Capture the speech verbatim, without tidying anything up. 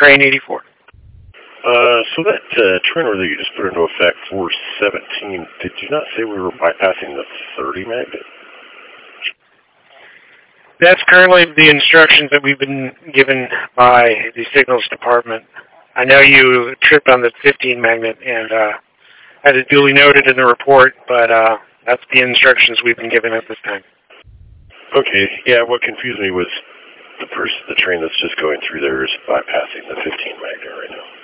train eighty-four. Uh, so that uh, train order that you just put into effect for seventeen, did you not say we were bypassing the thirty magnet? That's currently the instructions that we've been given by the signals department. I know you tripped on the fifteen magnet and uh, had it duly noted in the report, but uh, that's the instructions we've been given at this time. Okay, yeah, what confused me was the person, the train that's just going through there is bypassing the fifteen magnet right now.